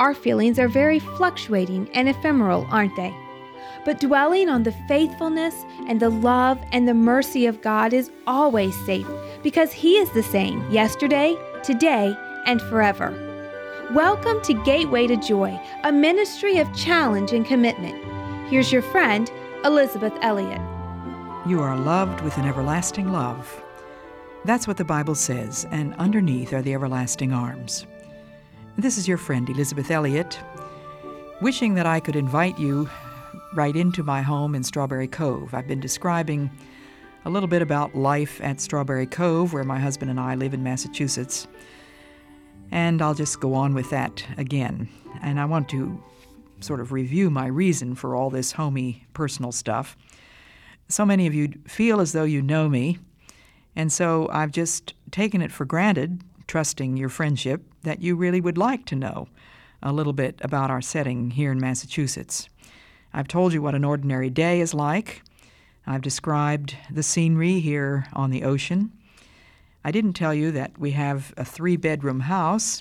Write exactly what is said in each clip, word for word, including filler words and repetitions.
Our feelings are very fluctuating and ephemeral, aren't they? But dwelling on the faithfulness and the love and the mercy of God is always safe because He is the same yesterday, today, and forever. Welcome to Gateway to Joy, a ministry of challenge and commitment. Here's your friend, Elizabeth Elliot. You are loved with an everlasting love. That's what the Bible says, and underneath are the everlasting arms. This is your friend, Elizabeth Elliot, wishing that I could invite you right into my home in Strawberry Cove. I've been describing a little bit about life at Strawberry Cove, where my husband and I live in Massachusetts. And I'll just go on with that again. And I want to sort of review my reason for all this homey personal stuff. So many of you feel as though you know me, and so I've just taken it for granted, trusting your friendship, that you really would like to know a little bit about our setting here in Massachusetts. I've told you what an ordinary day is like. I've described the scenery here on the ocean. I didn't tell you that we have a three-bedroom house.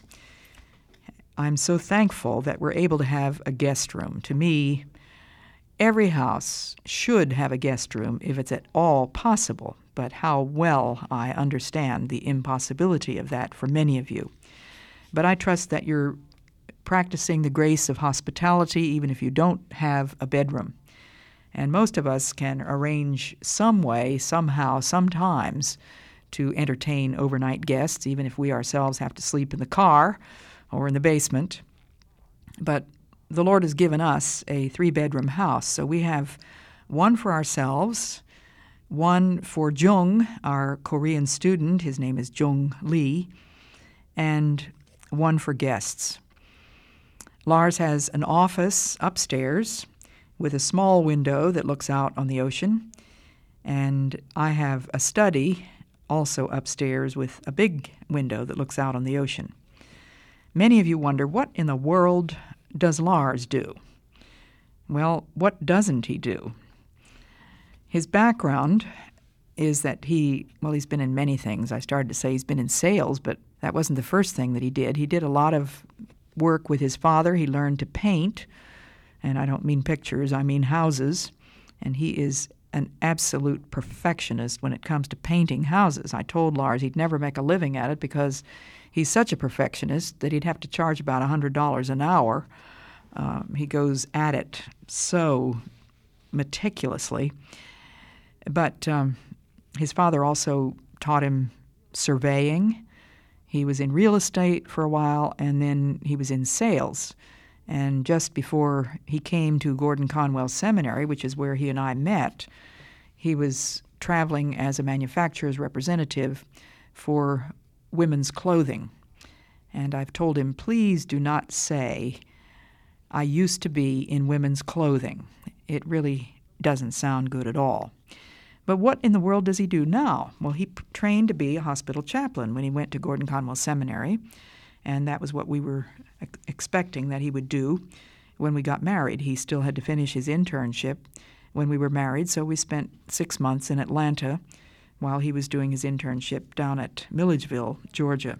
I'm so thankful that we're able to have a guest room. To me, every house should have a guest room if it's at all possible, but how well I understand the impossibility of that for many of you. But I trust that you're practicing the grace of hospitality even if you don't have a bedroom. And most of us can arrange some way, somehow, sometimes to entertain overnight guests, even if we ourselves have to sleep in the car or in the basement. But the Lord has given us a three-bedroom house, so we have one for ourselves, one for Jung, our Korean student, his name is Jung Lee, and one for guests. Lars has an office upstairs with a small window that looks out on the ocean, and I have a study also upstairs with a big window that looks out on the ocean. Many of you wonder, what in the world does Lars do? Well, what doesn't he do? His background is that he, well, he's been in many things. I started to say he's been in sales, but that wasn't the first thing that he did. He did a lot of work with his father. He learned to paint, and I don't mean pictures, I mean houses, and he is an absolute perfectionist when it comes to painting houses. I told Lars he'd never make a living at it because he's such a perfectionist that he'd have to charge about one hundred dollars an hour. Um, he goes at it so meticulously. But um, his father also taught him surveying. He was in real estate for a while, and then he was in sales. And just before he came to Gordon Conwell Seminary, which is where he and I met, he was traveling as a manufacturer's representative for women's clothing. And I've told him, please do not say, I used to be in women's clothing. It really doesn't sound good at all. But what in the world does he do now? Well, he p- trained to be a hospital chaplain when he went to Gordon Conwell Seminary, and that was what we were ex- expecting that he would do when we got married. He still had to finish his internship when we were married, so we spent six months in Atlanta while he was doing his internship down at Milledgeville, Georgia.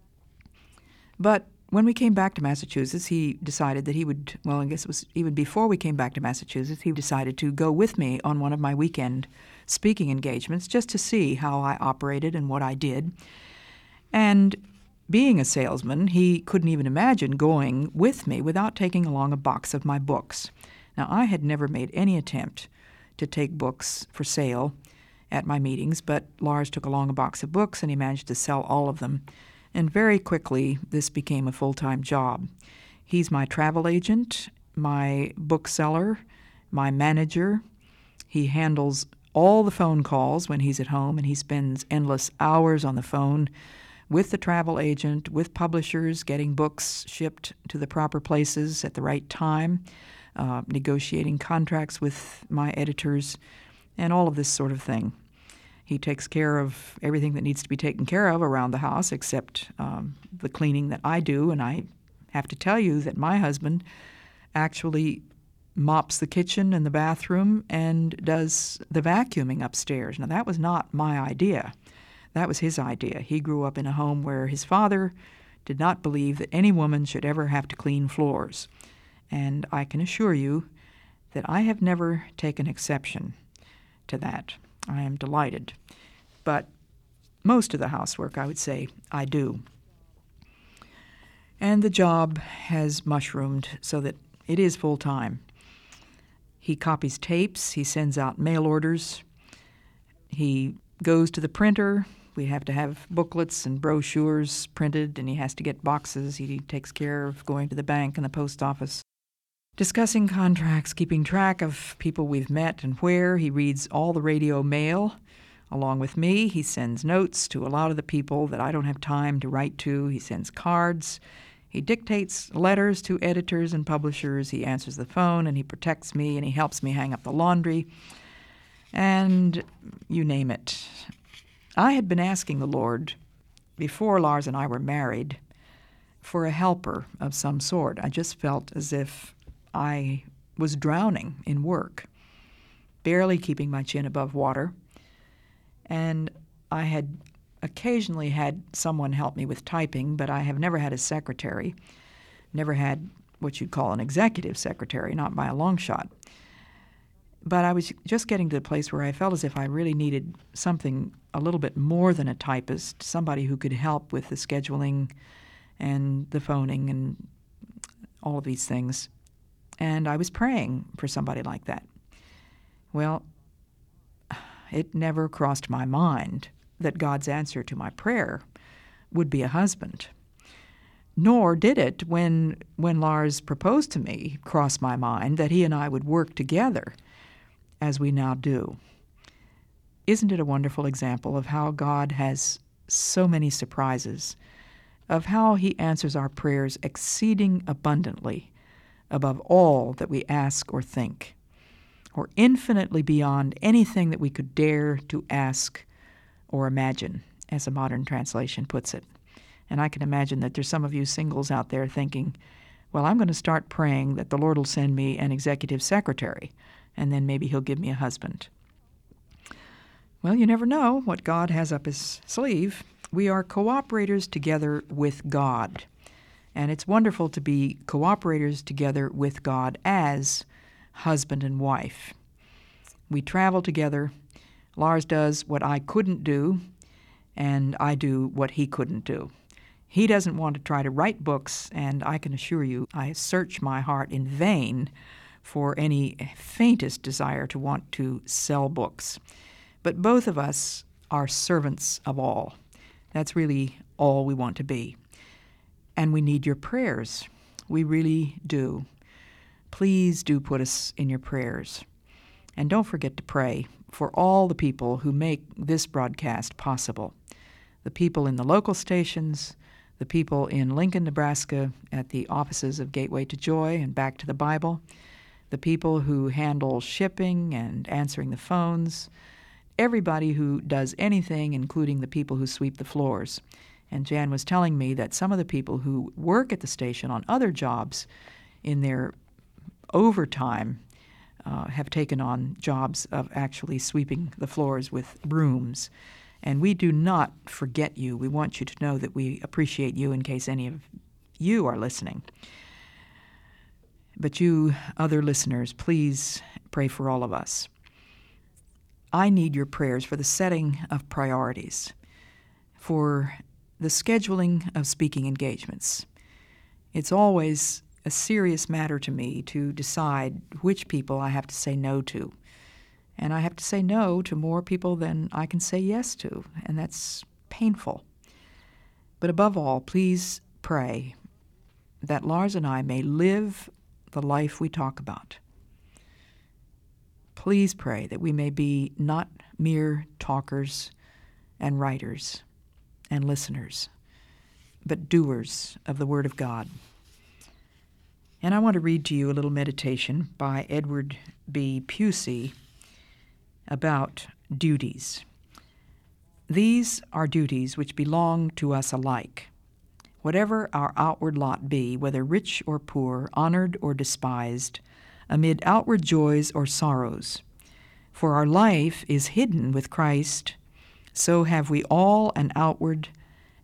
But when we came back to Massachusetts, he decided that he would, well, I guess it was even before we came back to Massachusetts, he decided to go with me on one of my weekend speaking engagements just to see how I operated and what I did. And being a salesman, he couldn't even imagine going with me without taking along a box of my books. Now, I had never made any attempt to take books for sale at my meetings, but Lars took along a box of books and he managed to sell all of them. And very quickly, this became a full-time job. He's my travel agent, my bookseller, my manager. He handles all the phone calls when he's at home, and he spends endless hours on the phone with the travel agent, with publishers, getting books shipped to the proper places at the right time, uh, negotiating contracts with my editors, and all of this sort of thing. He takes care of everything that needs to be taken care of around the house except um, the cleaning that I do, and I have to tell you that my husband actually mops the kitchen and the bathroom and does the vacuuming upstairs. Now, that was not my idea. That was his idea. He grew up in a home where his father did not believe that any woman should ever have to clean floors. And I can assure you that I have never taken exception to that. I am delighted. But most of the housework, I would say, I do. And the job has mushroomed so that it is full-time. He copies tapes. He sends out mail orders. He goes to the printer. We have to have booklets and brochures printed, and he has to get boxes. He takes care of going to the bank and the post office, discussing contracts, keeping track of people we've met and where. He reads all the radio mail along with me. He sends notes to a lot of the people that I don't have time to write to. He sends cards. He dictates letters to editors and publishers. He answers the phone, and he protects me, and he helps me hang up the laundry, and you name it. I had been asking the Lord, before Lars and I were married, for a helper of some sort. I just felt as if I was drowning in work, barely keeping my chin above water. And I had occasionally had someone help me with typing, but I have never had a secretary, never had what you'd call an executive secretary, not by a long shot. But I was just getting to the place where I felt as if I really needed something a little bit more than a typist, somebody who could help with the scheduling and the phoning and all of these things. And I was praying for somebody like that. Well, it never crossed my mind that God's answer to my prayer would be a husband. Nor did it, when, when Lars proposed to me, cross my mind that he and I would work together as we now do. Isn't it a wonderful example of how God has so many surprises, of how he answers our prayers exceeding abundantly above all that we ask or think, or infinitely beyond anything that we could dare to ask or imagine, as a modern translation puts it. And I can imagine that there's some of you singles out there thinking, well, I'm going to start praying that the Lord will send me an executive secretary, and then maybe he'll give me a husband. Well, you never know what God has up his sleeve. We are cooperators together with God. And it's wonderful to be cooperators together with God as husband and wife. We travel together. Lars does what I couldn't do, and I do what he couldn't do. He doesn't want to try to write books, and I can assure you I search my heart in vain for any faintest desire to want to sell books. But both of us are servants of all. That's really all we want to be. And we need your prayers. We really do. Please do put us in your prayers. And don't forget to pray for all the people who make this broadcast possible. The people in the local stations, the people in Lincoln, Nebraska at the offices of Gateway to Joy and Back to the Bible, the people who handle shipping and answering the phones, everybody who does anything, including the people who sweep the floors. And Jan was telling me that some of the people who work at the station on other jobs in their overtime uh, have taken on jobs of actually sweeping the floors with brooms. And we do not forget you. We want you to know that we appreciate you in case any of you are listening. But you, other listeners, please pray for all of us. I need your prayers for the setting of priorities, for the scheduling of speaking engagements. It's always a serious matter to me to decide which people I have to say no to. And I have to say no to more people than I can say yes to, and that's painful. But above all, please pray that Lars and I may live the life we talk about. Please pray that we may be not mere talkers and writers and listeners, but doers of the Word of God. And I want to read to you a little meditation by Edward B. Pusey about duties. These are duties which belong to us alike. Whatever our outward lot be, whether rich or poor, honored or despised, amid outward joys or sorrows, for our life is hidden with Christ, so have we all an outward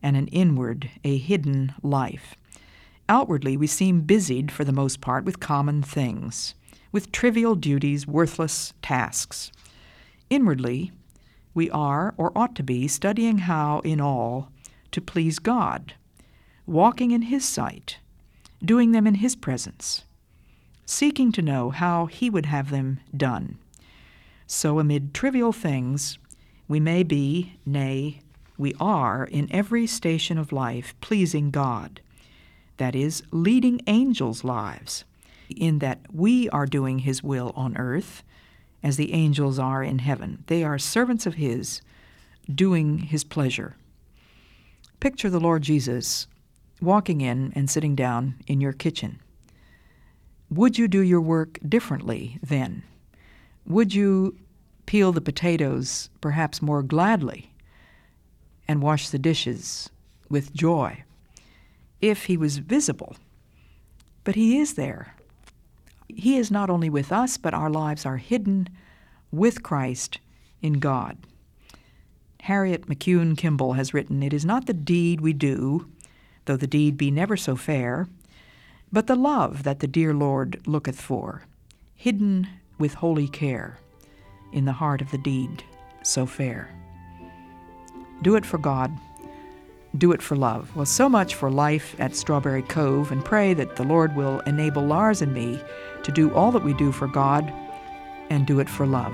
and an inward, a hidden life. Outwardly, we seem busied, for the most part, with common things, with trivial duties, worthless tasks. Inwardly, we are, or ought to be, studying how, in all, to please God, walking in His sight, doing them in His presence, seeking to know how He would have them done. So amid trivial things, we may be, nay, we are, in every station of life, pleasing God. That is, leading angels' lives, in that we are doing His will on earth, as the angels are in heaven. They are servants of His, doing His pleasure. Picture the Lord Jesus walking in and sitting down in your kitchen. Would you do your work differently then? Would you peel the potatoes perhaps more gladly and wash the dishes with joy if He was visible? But He is there. He is not only with us, but our lives are hidden with Christ in God. Harriet McCune Kimball has written, "It is not the deed we do, though the deed be never so fair, but the love that the dear Lord looketh for, hidden with holy care in the heart of the deed so fair." Do it for God. Do it for love. Well, so much for life at Strawberry Cove, and pray that the Lord will enable Lars and me to do all that we do for God and do it for love.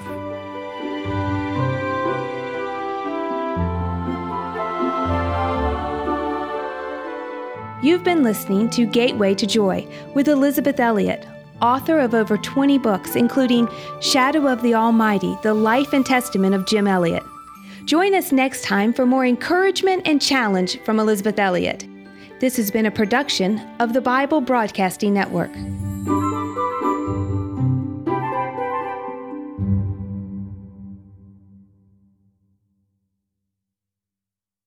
You've been listening to Gateway to Joy with Elizabeth Elliot, author of over twenty books, including Shadow of the Almighty, The Life and Testament of Jim Elliot. Join us next time for more encouragement and challenge from Elizabeth Elliot. This has been a production of the Bible Broadcasting Network.